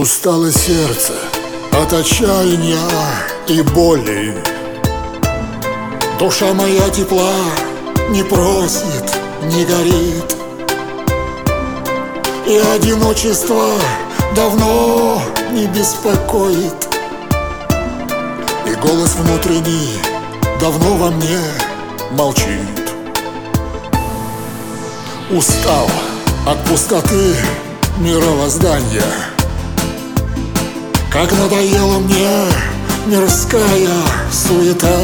Устало сердце от отчаяния и боли. Душа моя тепла не просит, не горит, и одиночество давно не беспокоит. И голос внутренний давно во мне молчит. Устал от пустоты мировоздания, как надоела мне мирская суета,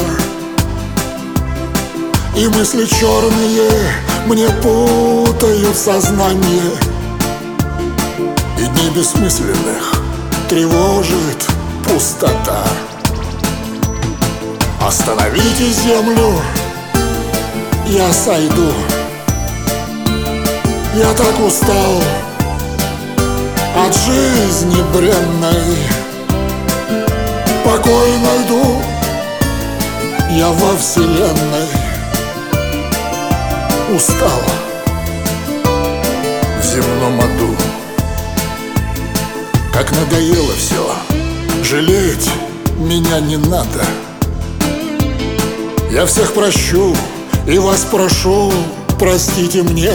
и мысли черные мне путают сознание, и дни бессмысленных тревожит пустота. Остановите землю, я сойду. Я так устал от жизни бренной. Покой найду я во вселенной. Устал в земном аду, как надоело все, жалеть меня не надо. Я всех прощу и вас прошу, простите мне.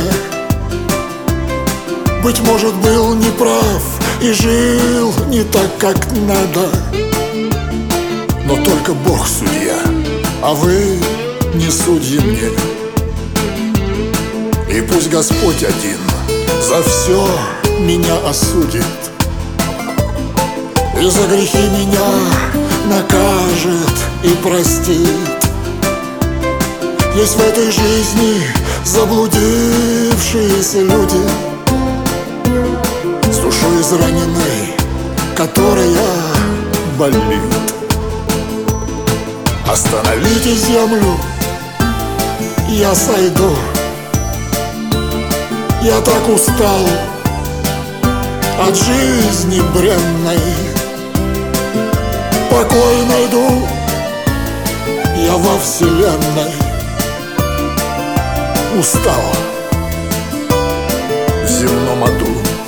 Быть может, был неправ и жил не так, как надо, но только Бог судья, а вы не судьи мне. И пусть Господь один за все меня осудит, и за грехи меня накажет и простит. Есть в этой жизни заблудившиеся люди, с душой израненной, которая болит. Остановите землю, я сойду. Я так устал от жизни бренной. Покой найду я во вселенной. Устал в земном аду.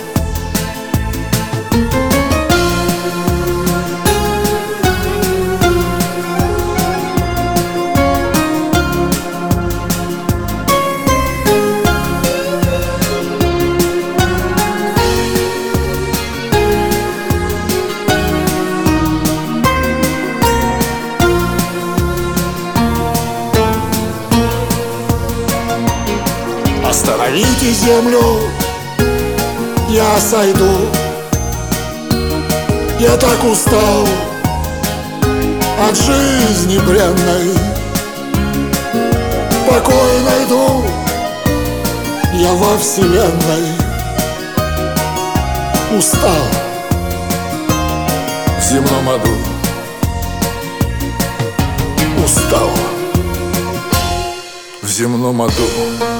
Остановите землю, я сойду. Я так устал от жизни бренной. Покой найду я во вселенной. Устал в земном аду. Устал в земном аду.